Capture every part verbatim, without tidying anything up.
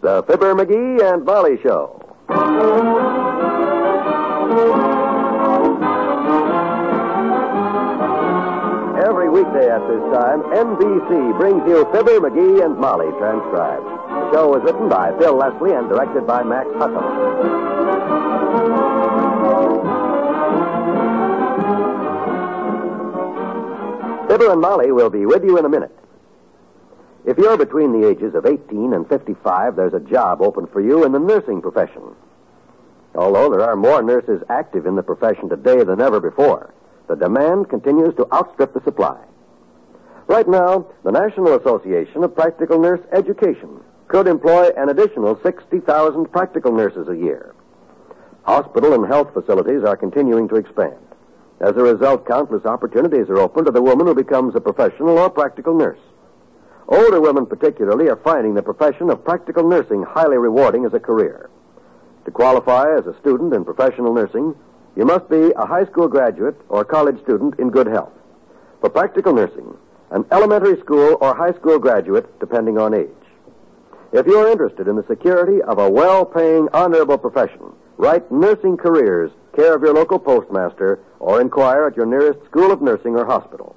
the Fibber, McGee, and Molly Show. Every weekday at this time, N B C brings you Fibber, McGee, and Molly transcribed. The show was written by Phil Leslie and directed by Max Hutto. Fibber and Molly will be with you in a minute. If you're between the ages of eighteen and fifty-five, there's a job open for you in the nursing profession. Although there are more nurses active in the profession today than ever before, the demand continues to outstrip the supply. Right now, the National Association of Practical Nurse Education could employ an additional sixty thousand practical nurses a year. Hospital and health facilities are continuing to expand. As a result, countless opportunities are open to the woman who becomes a professional or practical nurse. Older women particularly are finding the profession of practical nursing highly rewarding as a career. To qualify as a student in professional nursing, you must be a high school graduate or college student in good health. For practical nursing, an elementary school or high school graduate, depending on age. If you're interested in the security of a well-paying, honorable profession, write Nursing Careers, care of your local postmaster, or inquire at your nearest school of nursing or hospital.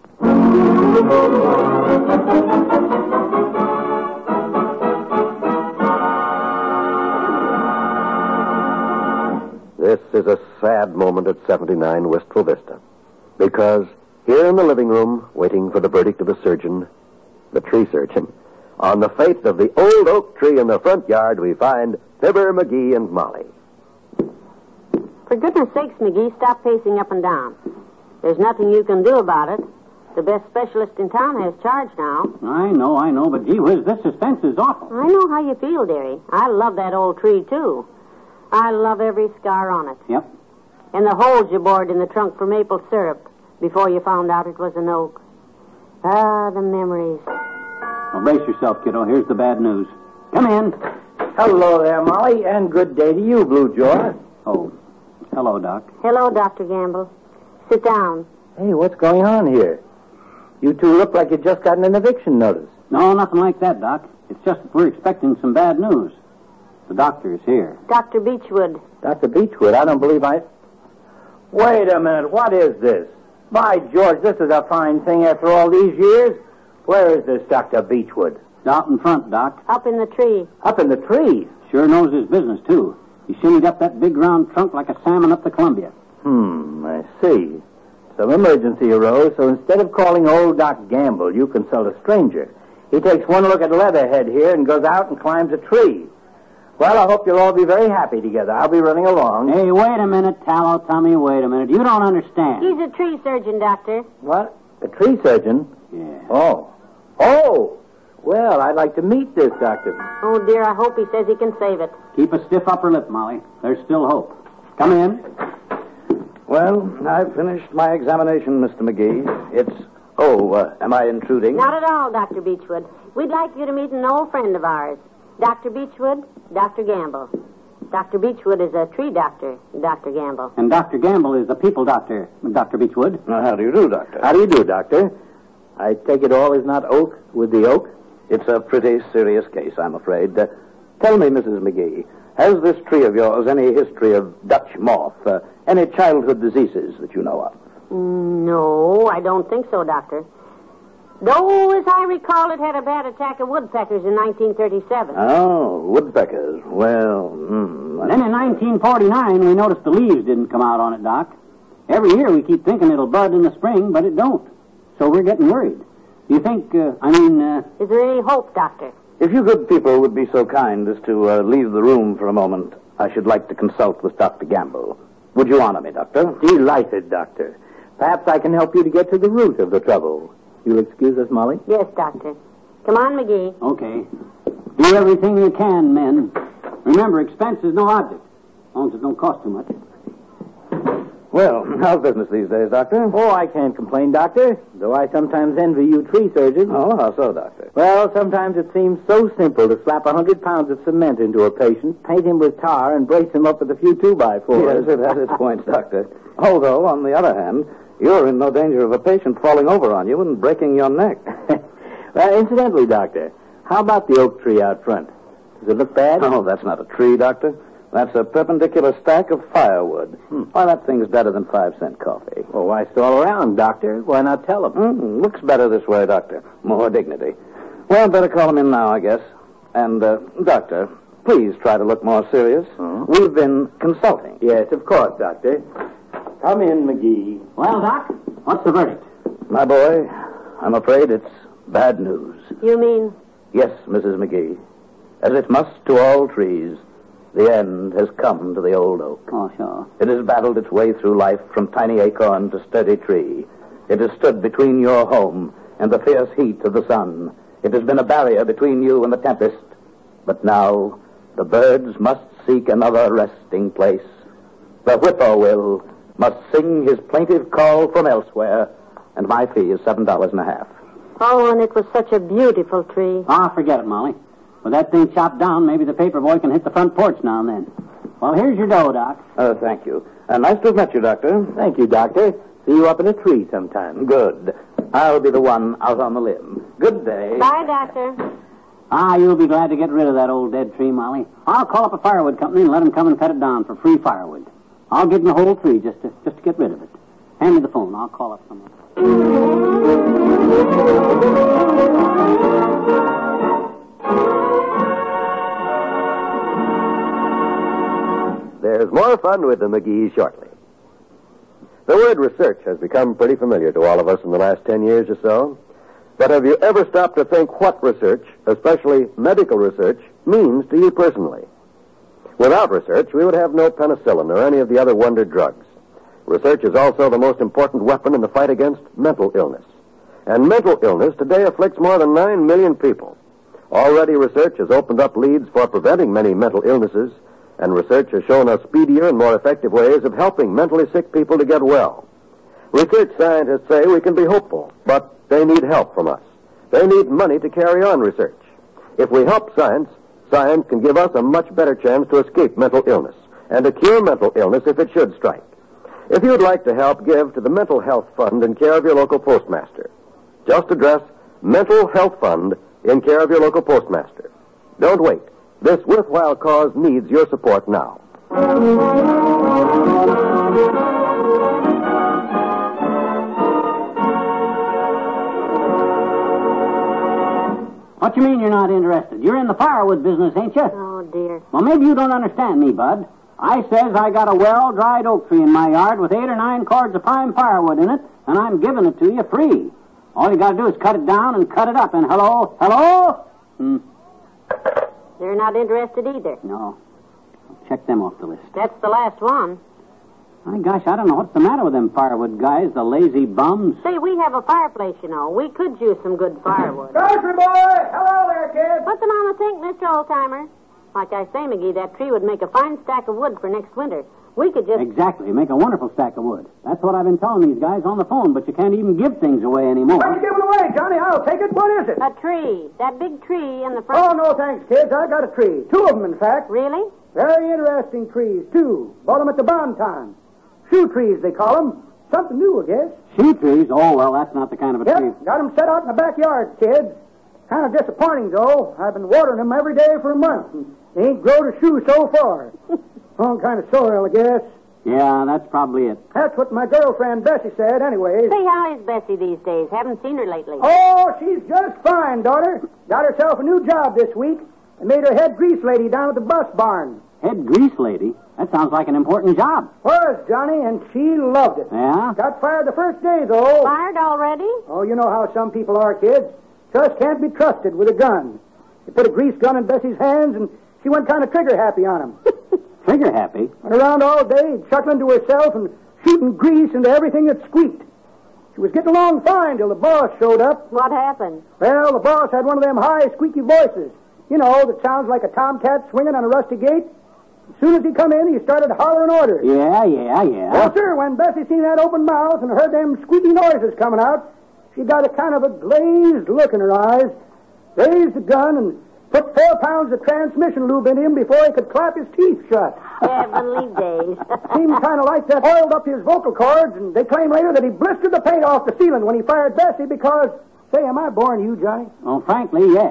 This is a sad moment at seventy-nine Wistful Vista. Because here in the living room, waiting for the verdict of the surgeon, the tree surgeon, on the fate of the old oak tree in the front yard, we find Fibber, McGee, and Molly. For goodness sakes, McGee, stop pacing up and down. There's nothing you can do about it. The best specialist in town has charge now. I know, I know, but gee whiz, this suspense is awful. I know how you feel, dearie. I love that old tree, too. I love every scar on it. Yep. And the holes you bored in the trunk for maple syrup before you found out it was an oak. Ah, the memories. Well, brace yourself, kiddo. Here's the bad news. Come in. Hello there, Molly, and good day to you, Blue Jaw. Oh, hello, Doc. Hello, Doctor Gamble. Sit down. Hey, what's going on here? You two look like you'd just gotten an eviction notice. No, nothing like that, Doc. It's just that we're expecting some bad news. The doctor is here. Doctor Beechwood. Doctor Beechwood, I don't believe I... Wait a minute, what is this? By George, this is a fine thing after all these years. Where is this Doctor Beechwood? Out in front, Doc. Up in the tree. Up in the trees? Sure knows his business, too. He shimmied up that big round trunk like a salmon up the Columbia. Hmm, I see. Some emergency arose, so instead of calling old Doc Gamble, you consult a stranger. He takes one look at Leatherhead here and goes out and climbs a tree. Well, I hope you'll all be very happy together. I'll be running along. Hey, wait a minute, Tallow Tommy, wait a minute. You don't understand. He's a tree surgeon, Doctor. What? A tree surgeon? Yeah. Oh. Oh! Well, I'd like to meet this doctor. Oh, dear, I hope he says he can save it. Keep a stiff upper lip, Molly. There's still hope. Come in. Well, I've finished my examination, Mister McGee. It's... Oh, uh, am I intruding? Not at all, Doctor Beechwood. We'd like you to meet an old friend of ours. Doctor Beechwood, Doctor Gamble. Doctor Beechwood is a tree doctor, Doctor Gamble. And Doctor Gamble is the people doctor, Doctor Beechwood. Now, how do you do, Doctor? How do you do, Doctor? I take it all is not oak with the oak? It's a pretty serious case, I'm afraid. Uh, tell me, Missus McGee, has this tree of yours any history of Dutch moth, uh, any childhood diseases that you know of? No, I don't think so, Doctor. Though, as I recall, it had a bad attack of woodpeckers in nineteen thirty-seven. Oh, woodpeckers. Well, hmm. Then in nineteen forty-nine, we noticed the leaves didn't come out on it, Doc. Every year we keep thinking it'll bud in the spring, but it don't. So we're getting worried. Do you think, uh, I mean... Uh... Is there any hope, Doctor? If you good people would be so kind as to uh, leave the room for a moment, I should like to consult with Doctor Gamble. Would you honor me, Doctor? Delighted, Doctor. Perhaps I can help you to get to the root of the trouble. You'll excuse us, Molly? Yes, Doctor. Come on, McGee. Okay. Do everything you can, men. Remember, expense is no object, as long as it don't cost too much. Well, how's business these days, Doctor? Oh, I can't complain, Doctor, though I sometimes envy you tree surgeons. Oh, how so, Doctor? Well, sometimes it seems so simple to slap a hundred pounds of cement into a patient, paint him with tar, and brace him up with a few two-by-fours. Yes, it has its points, Doctor. Although, on the other hand, you're in no danger of a patient falling over on you and breaking your neck. Well, incidentally, Doctor, how about the oak tree out front? Does it look bad? Oh, that's not a tree, Doctor. That's a perpendicular stack of firewood. Hmm. Why, that thing's better than five-cent coffee. Well, why stall around, Doctor? Why not tell him? Mm, looks better this way, Doctor. More dignity. Well, better call him in now, I guess. And, uh, Doctor, please try to look more serious. Hmm? We've been consulting. Yes, of course, Doctor. Come in, McGee. Well, Doc, what's the verdict? My boy, I'm afraid it's bad news. You mean? Yes, Missus McGee. As it must to all trees, the end has come to the old oak. Oh, sure. It has battled its way through life from tiny acorn to sturdy tree. It has stood between your home and the fierce heat of the sun. It has been a barrier between you and the tempest. But now, the birds must seek another resting place. The whippoorwill must sing his plaintive call from elsewhere, and my fee is seven dollars and a half. Oh, and it was such a beautiful tree. Ah, forget it, Molly. With that thing chopped down, maybe the paper boy can hit the front porch now and then. Well, here's your dough, Doc. Uh, thank you. Uh, nice to have met you, Doctor. Thank you, Doctor. See you up in a tree sometime. Good. I'll be the one out on the limb. Good day. Bye, Doctor. Ah, you'll be glad to get rid of that old dead tree, Molly. I'll call up a firewood company and let them come and cut it down for free firewood. I'll give them the whole tree just to, just to get rid of it. Hand me the phone. I'll call up someone. There's more fun with the McGees shortly. The word research has become pretty familiar to all of us in the last ten years or so. But have you ever stopped to think what research, especially medical research, means to you personally? Without research, we would have no penicillin or any of the other wonder drugs. Research is also the most important weapon in the fight against mental illness. And mental illness today afflicts more than nine million people. Already research has opened up leads for preventing many mental illnesses, and research has shown us speedier and more effective ways of helping mentally sick people to get well. Research scientists say we can be hopeful, but they need help from us. They need money to carry on research. If we help science, science can give us a much better chance to escape mental illness and to cure mental illness if it should strike. If you'd like to help, give to the Mental Health Fund in care of your local postmaster. Just address Mental Health Fund in care of your local postmaster. Don't wait. This worthwhile cause needs your support now. What you mean you're not interested? You're in the firewood business, ain't you? Oh, dear. Well, maybe you don't understand me, Bud. I says I got a well-dried oak tree in my yard with eight or nine cords of pine firewood in it, and I'm giving it to you free. All you got to do is cut it down and cut it up, and hello, hello? Hmm. They're not interested either. No. Check them off the list. That's the last one. My gosh, I don't know what's the matter with them firewood guys, the lazy bums. Say, we have a fireplace, you know. We could use some good firewood. Grocery boy! Hello there, kid! Put them on the sink, Mister Oldtimer. Like I say, McGee, that tree would make a fine stack of wood for next winter. We could just... Exactly. Make a wonderful stack of wood. That's what I've been telling these guys on the phone, but you can't even give things away anymore. Why don't you give it away, Johnny? I'll take it. What is it? A tree. That big tree in the Oh, front... no, thanks, kids. I got a tree. Two of them, in fact. Really? Very interesting trees, too. Bought them at the bond time. Shoe trees, they call them. Something new, I guess. Shoe trees? Oh, well, that's not the kind of a tree. Yep, got them set out in the backyard, kids. Kind of disappointing, though. I've been watering them every day for a month, and they ain't grown a shoe so far. Wrong kind of soil, I guess. Yeah, that's probably it. That's what my girlfriend Bessie said, anyways. Say, how is Bessie these days? Haven't seen her lately. Oh, she's just fine, daughter. Got herself a new job this week and made her head grease lady down at the bus barn. Head grease lady? That sounds like an important job. Was, Johnny, and she loved it. Yeah? Got fired the first day, though. Fired already? Oh, you know how some people are, kids. Just can't be trusted with a gun. They put a grease gun in Bessie's hands, and she went kind of trigger-happy on him. Trigger happy? Went around all day, chuckling to herself and shooting grease into everything that squeaked. She was getting along fine till the boss showed up. What happened? Well, the boss had one of them high, squeaky voices. You know, that sounds like a tomcat swinging on a rusty gate. As soon as he come in, he started hollering orders. Yeah, yeah, yeah. Well, sir, when Bessie seen that open mouth and heard them squeaky noises coming out, she got a kind of a glazed look in her eyes, raised the gun, and put four pounds of transmission lube in him before he could clap his teeth shut. Heavenly days. Seemed kind of like that oiled up his vocal cords, and they claim later that he blistered the paint off the ceiling when he fired Bessie because, say, am I boring you, Johnny? Well, frankly, yes.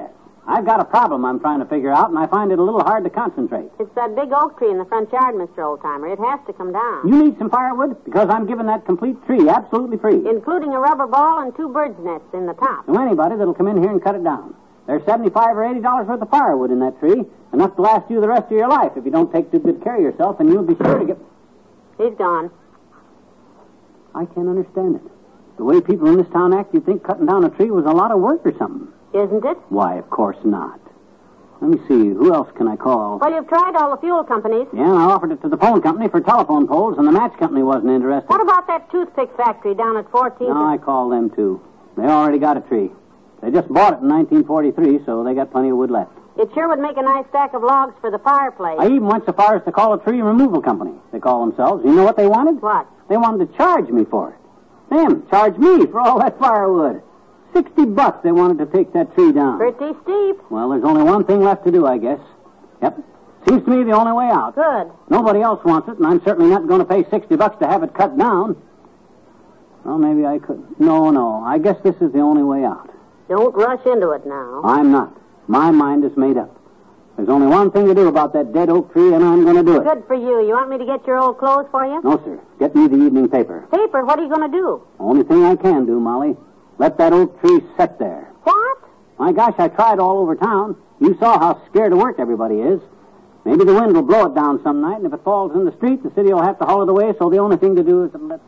I've got a problem I'm trying to figure out, and I find it a little hard to concentrate. It's that big oak tree in the front yard, Mister Oldtimer. It has to come down. You need some firewood? Because I'm giving that complete tree absolutely free. Including a rubber ball and two birds' nests in the top. To anybody that'll come in here and cut it down. There's seventy-five or eighty dollars worth of firewood in that tree, enough to last you the rest of your life. If you don't take too good care of yourself, and you'll be sure to get... He's gone. I can't understand it. The way people in this town act, you'd think cutting down a tree was a lot of work or something. Isn't it? Why, of course not. Let me see. Who else can I call? Well, you've tried all the fuel companies. Yeah, I offered it to the phone company for telephone poles, and the match company wasn't interested. What about that toothpick factory down at fourteenth? No, I called them, too. They already got a tree. They just bought it in nineteen forty-three, so they got plenty of wood left. It sure would make a nice stack of logs for the fireplace. I even went so far as to call a tree removal company. They call themselves. You know what they wanted? What? They wanted to charge me for it. Them, charge me for all that firewood. Sixty bucks they wanted to take that tree down. Pretty steep. Well, there's only one thing left to do, I guess. Yep. Seems to me the only way out. Good. Nobody else wants it, and I'm certainly not going to pay sixty bucks to have it cut down. Well, maybe I could. No, no. I guess this is the only way out. Don't rush into it now. I'm not. My mind is made up. There's only one thing to do about that dead oak tree, and I'm going to do it. Good for you. You want me to get your old clothes for you? No, sir. Get me the evening paper. Paper? What are you going to do? Only thing I can do, Molly. Let that oak tree sit there. What? My gosh, I tried all over town. You saw how scared of work everybody is. Maybe the wind will blow it down some night, and if it falls in the street, the city will have to haul it away, so the only thing to do is to let...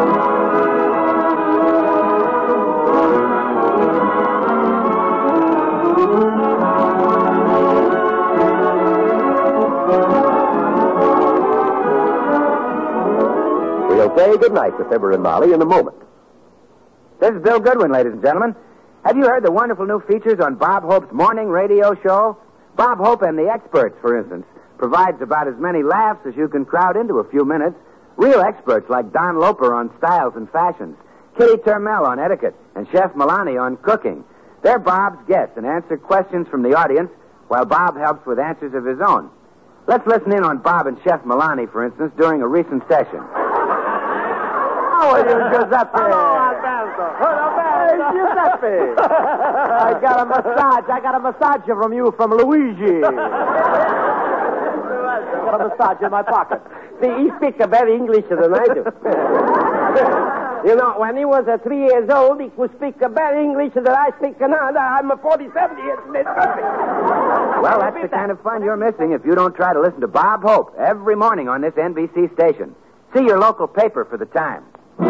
We'll say goodnight to Fibber and Molly in a moment. This is Bill Goodwin, ladies and gentlemen. Have you heard the wonderful new features on Bob Hope's morning radio show? Bob Hope and the Experts, for instance, provides about as many laughs as you can crowd into a few minutes. Real experts like Don Loper on styles and fashions, Kitty Termel on etiquette, and Chef Milani on cooking. They're Bob's guests and answer questions from the audience while Bob helps with answers of his own. Let's listen in on Bob and Chef Milani, for instance, during a recent session. How are you, Giuseppe? Hello, Alberto. Hey, Giuseppe. I got a massage. I got a massage from you from Luigi. I got a massage in my pocket. See, he speaks a better English than I do. You know, when he was uh, three years old, he could speak a better English than I speak now. I'm a forty-seven years old. Well, that's the kind of fun you're missing if you don't try to listen to Bob Hope every morning on this N B C station. See your local paper for the time.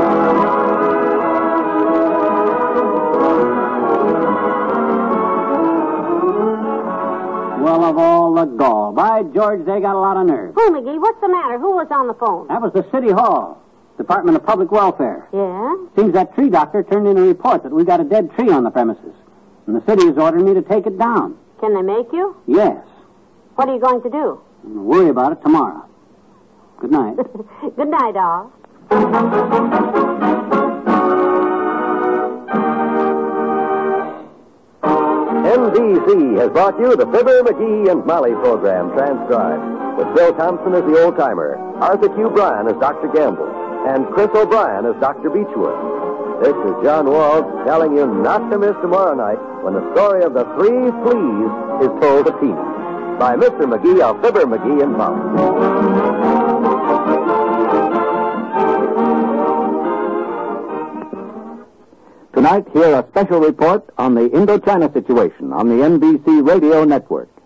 Well, of all the gall. By George, they got a lot of nerve. Oh, McGee, what's the matter? Who was on the phone? That was the City Hall, Department of Public Welfare. Yeah? Seems that tree doctor turned in a report that we got a dead tree on the premises. And the city has ordered me to take it down. Can they make you? Yes. What are you going to do? I'll worry about it tomorrow. Good night. Good night, all. N B C has brought you the Fibber, McGee, and Molly program transcribed, with Bill Thompson as the old-timer, Arthur Q. Bryan as Doctor Gamble, and Chris O'Brien as Doctor Beechwood. This is John Walsh telling you not to miss tomorrow night when the story of the Three Fleas is told to Teeny by Mister McGee of Fibber, McGee, and Molly. Tonight, hear a special report on the Indochina situation on the N B C Radio Network.